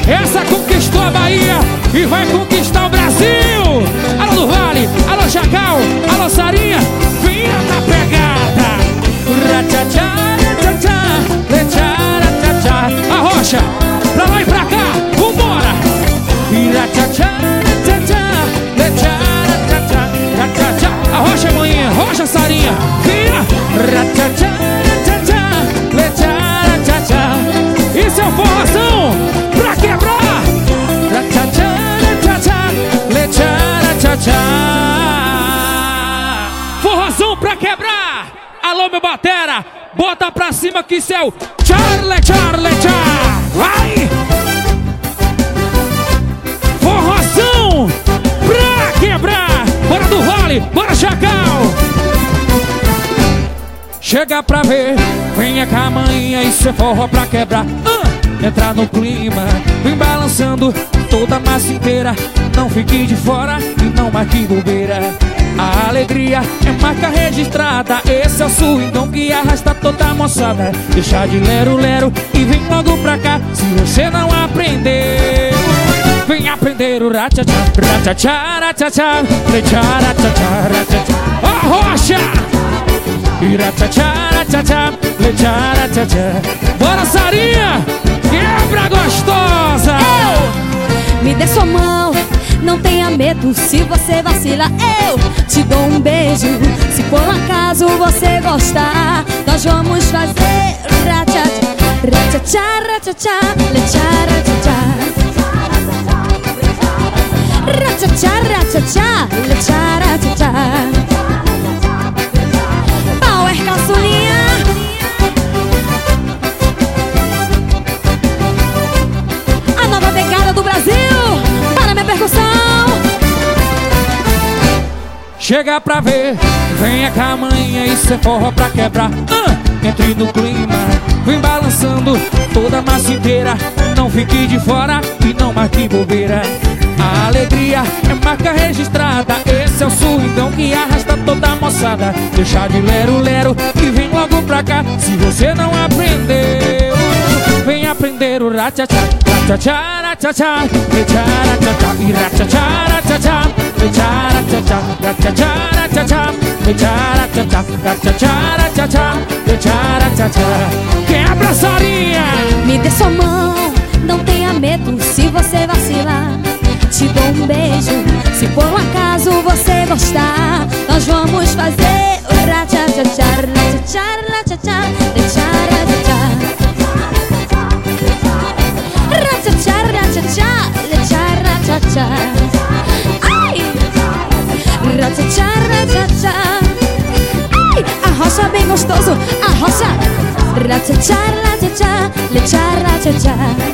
Essa conquistou a Bahia e vai conquistar o Brasil. Alô do Vale, alô Chacal, alô Sarinha, vinha na pegada. A rocha, pra lá e pra cá, vambora. A rocha, manhã, rocha, Sarinha, vinha. Isso é o forrozão pra quebrar. Forrozão pra quebrar. Alô, meu batera, bota pra cima que isso é o Charlie, Charlie, Charlie. Vai! Forrozão pra quebrar. Bora do Vale, bora Chacal. Chega pra ver, venha com a manhã, isso é forró pra quebrar. Entrar no clima, vem balançando toda a massa inteira. Não fique de fora e não marque bobeira. A alegria é marca registrada. Esse é o swingão que arrasta toda a moçada. Deixa de lero-lero e vem logo pra cá. Se você não aprendeu, vem aprender o ratcha-tchá, ratcha-tchá, ratcha-tchá, ratcha-tchá, ratcha-tchá. A rocha! Bora, Sarinha! Quebra gostosa! Me dê sua mão, não tenha medo. Se você vacila, eu te dou um beijo. Se por um acaso você gostar, nós vamos fazer ratcha-tchá, ratcha-tchá, ratcha-tchá, ratcha-tchá, ratcha-tchá, ratcha-tchá, ratcha-tchá. Power caçulinha. A nova pegada do Brasil. Para minha percussão. Chega pra ver, venha com a manhã, isso é forró pra quebrar. Entre no clima, vem balançando toda a massa inteira. Não fique de fora e não marque bobeira. A alegria é marca registrada. Esse é o swingão que arrasta toda a moçada. Deixa de lero-lero e vem logo pra cá. Se você não aprendeu, vem aprender o ratcha-tchá, ratcha-tchá, ratcha-tchá, ratcha-tchá, e ratcha-tchá, ratcha-tchá, ratcha-tchá, ratcha-tchá, ratcha-tchá, ratcha-tchá, ratcha-tchá, ratcha-tchá, ratcha-tchá. Quebra, Sarinha! Me dê sua mão, não tenha medo. Se você vacilar, te dou um beijo. Se por um acaso você gostar, nós vamos fazer o ratcha-tchá, ratcha-tchá, ratcha-tchá, ratcha-tchá, ratcha-tchá, ratcha-tchá, ratcha-tchá. Ai! Ratcha-tchá, ratcha-tchá. Ai! A rocha bem gostoso, a rocha. Ratcha-tchá, ratcha-tchá, ratcha-tchá.